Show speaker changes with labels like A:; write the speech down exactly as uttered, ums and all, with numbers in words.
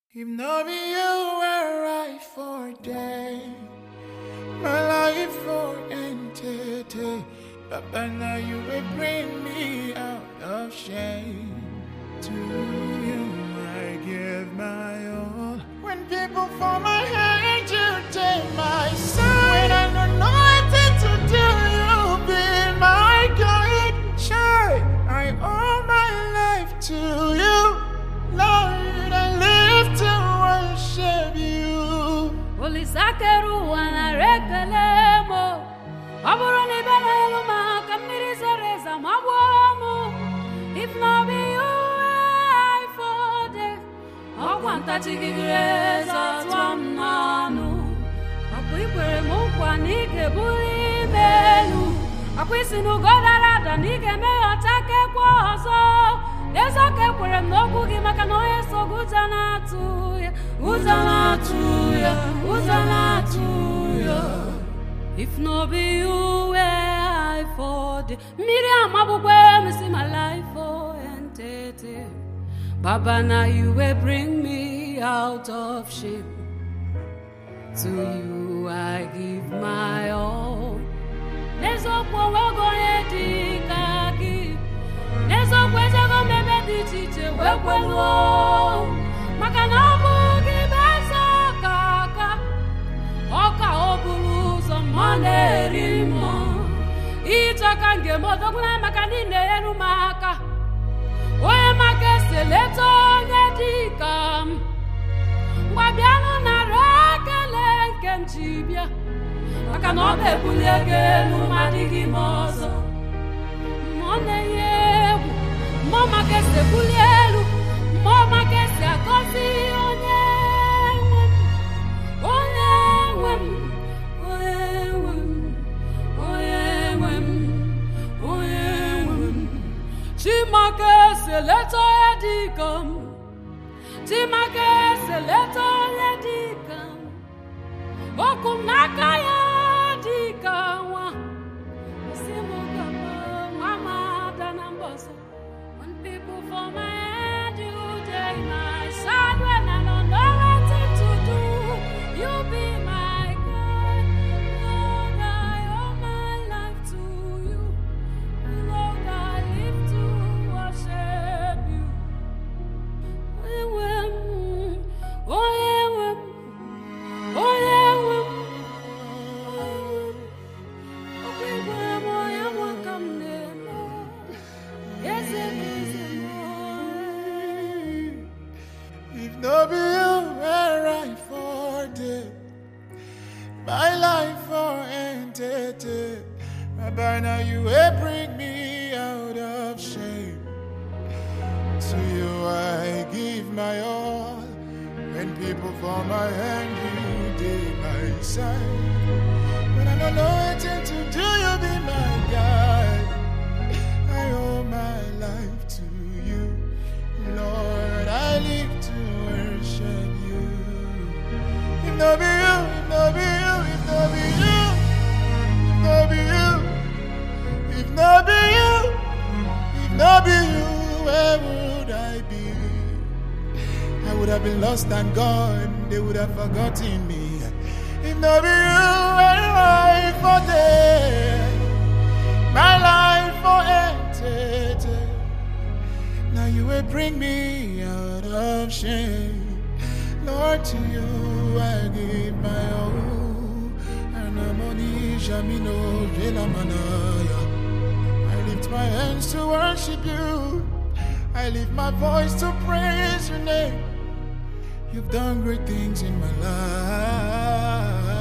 A: If not be you were right for day, my life for entity. But by now you will bring me out of shame. To you I give my all. When people fall my hand, you take my side. When I don't know nothing to do, you be my guide. Sure, I owe my life to you, Lord. I live to worship you.
B: Holy Sakaru wana rekelemo. Aburoni bana eluma kamiri zereza mabwamo. If not be you, I for death. Okwanta chigigreza twamnanu. Akwipere mukwa nike buli melu. Akwisinu godarada nike me otake kwazo. Ezo ke kwere mnoku gimaka no eso guzana tuya. Guzana tuya, guzana tuya. If no be you, where I for the Miriam Abubwe, me see my life for entity. Baba, now you will bring me out of shame. To you I give my all. Nezo kwa wago yedi kaki. Nezo kwa jago mebe di chiche wekwelo. Makanabu gibezo kaka. Oka obulu. Manerimo Itaka ngemo dokuna makanine yenu maka Oye makese leto nyedikam Wabiano na rekele nkemjibia Maka nobe buliege numadigi mozo Mone yewu Moma kese bulielu Moma kese akosi onye Onye wem Chimake seleto edikam Chimake seleto edikam Okum nakaya dikawa Simu kama mama danambosa. When people fall my hand, you take my side. When I don't know what to do, you be my guide. Lord, I owe my life to you. Lord, I live to worship you. Oh yeah, oh yeah, oh yeah. Okay, boy, I want come there. Yes, it is.
A: If no be you, where I for dead, my life for entity. By now you will bring me out of shame. To you I give my all. When people fall my hand, you take my side. When I don't know what to do, you be my guide. I owe my life to you, Lord. I live to worship you. If no be you, if no be you, if no be you, if no be you, if no be you, if no be you, where would I be? I would have been lost and gone. They would have forgotten me. If no be you, where I for dead, my life for entity. Now you will bring me out of shame. Lord, to you I give my all. And I'm on Jamino Velamanaya. I lift my hands to worship you. I lift my voice to praise your name. You've done great things in my life.